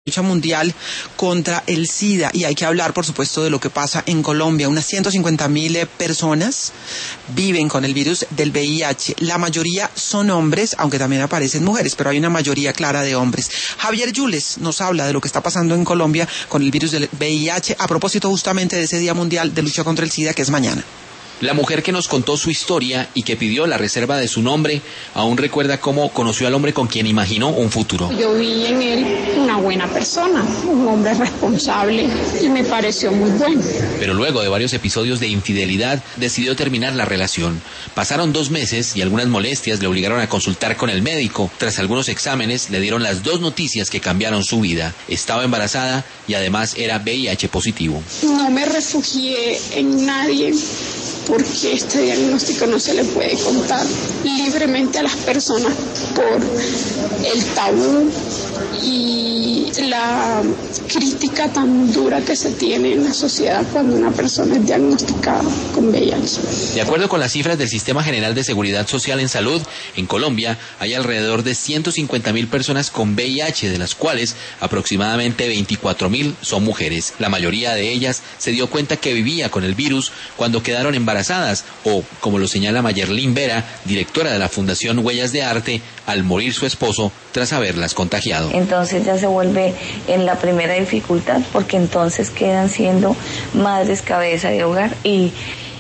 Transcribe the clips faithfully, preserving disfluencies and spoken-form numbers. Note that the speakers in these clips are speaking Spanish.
lucha mundial contra el SIDA, y hay que hablar, por supuesto, de lo que pasa en Colombia. Unas ciento cincuenta mil personas viven con el virus del V I H. La mayoría son hombres, aunque también aparecen mujeres, pero hay una mayoría clara de hombres. Javier Yules nos habla de lo que está pasando en Colombia con el virus del V I H, a propósito justamente de ese Día Mundial de Lucha contra el SIDA, que es mañana. La mujer que nos contó su historia y que pidió la reserva de su nombre aún recuerda cómo conoció al hombre con quien imaginó un futuro. Yo vi en él una buena persona, un hombre responsable, y me pareció muy bueno. Pero luego de varios episodios de infidelidad decidió terminar la relación. Pasaron dos meses y algunas molestias le obligaron a consultar con el médico. Tras algunos exámenes le dieron las dos noticias que cambiaron su vida. Estaba embarazada y además era V I H positivo. No me refugié en nadie, porque este diagnóstico no se le puede contar libremente a las personas por el tabú y la crítica tan dura que se tiene en la sociedad cuando una persona es diagnosticada con V I H. De acuerdo con las cifras del Sistema General de Seguridad Social en Salud, en Colombia hay alrededor de ciento cincuenta mil personas con V I H, de las cuales aproximadamente veinticuatro mil son mujeres. La mayoría de ellas se dio cuenta que vivía con el virus cuando quedaron embarazadas o, como lo señala Mayerlin Vera, directora de la Fundación Huellas de Arte, al morir su esposo tras haberlas contagiado. Entonces ya se vuelve en la primera dificultad, porque entonces quedan siendo madres cabeza de hogar y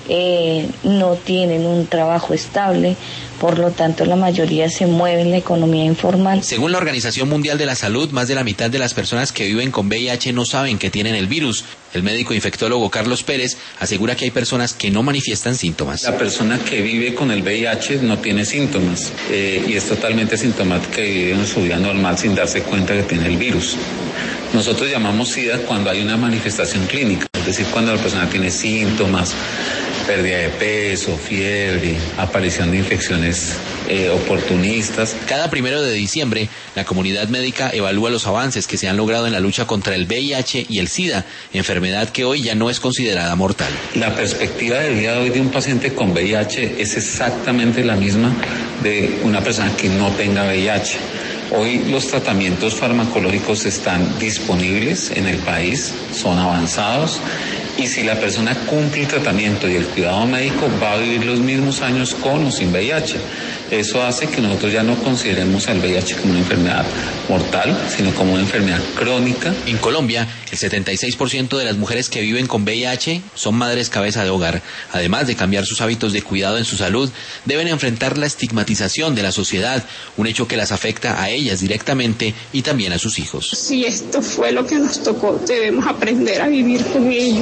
eh, no tienen un trabajo estable. Por lo tanto, la mayoría se mueve en la economía informal. Según la Organización Mundial de la Salud, más de la mitad de las personas que viven con V I H no saben que tienen el virus. El médico infectólogo Carlos Pérez asegura que hay personas que no manifiestan síntomas. La persona que vive con el V I H no tiene síntomas eh, y es totalmente asintomática y vive en su vida normal sin darse cuenta que tiene el virus. Nosotros llamamos SIDA cuando hay una manifestación clínica, es decir, cuando la persona tiene síntomas, pérdida de peso, fiebre, aparición de infecciones eh, oportunistas. Cada primero de diciembre, la comunidad médica evalúa los avances que se han logrado en la lucha contra el V I H y el SIDA, enfermedad que hoy ya no es considerada mortal. La perspectiva de vida de hoy de un paciente con V I H es exactamente la misma de una persona que no tenga V I H. Hoy los tratamientos farmacológicos están disponibles en el país, son avanzados, y si la persona cumple el tratamiento y el cuidado médico, va a vivir los mismos años con o sin V I H. Eso hace que nosotros ya no consideremos al V I H como una enfermedad mortal, sino como una enfermedad crónica. En Colombia, el setenta y seis por ciento de las mujeres que viven con V I H son madres cabeza de hogar. Además de cambiar sus hábitos de cuidado en su salud, deben enfrentar la estigmatización de la sociedad, un hecho que las afecta a ellas directamente y también a sus hijos. Si esto fue lo que nos tocó, debemos aprender a vivir con ello.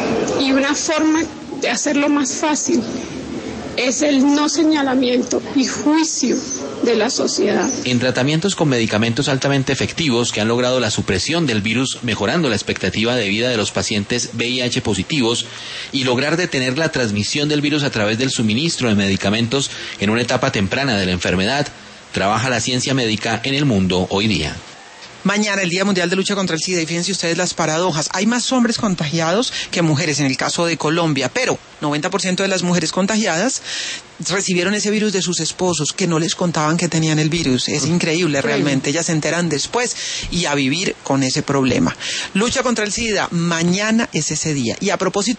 Y una forma de hacerlo más fácil es el no señalamiento y juicio de la sociedad. En tratamientos con medicamentos altamente efectivos que han logrado la supresión del virus, mejorando la expectativa de vida de los pacientes V I H positivos y lograr detener la transmisión del virus a través del suministro de medicamentos en una etapa temprana de la enfermedad, trabaja la ciencia médica en el mundo hoy día. Mañana, el Día Mundial de Lucha contra el SIDA, y fíjense ustedes las paradojas. Hay más hombres contagiados que mujeres en el caso de Colombia, pero noventa por ciento de las mujeres contagiadas recibieron ese virus de sus esposos, que no les contaban que tenían el virus. Es increíble, realmente. Ellas se enteran después y a vivir con ese problema. Lucha contra el SIDA, mañana es ese día. Y a propósito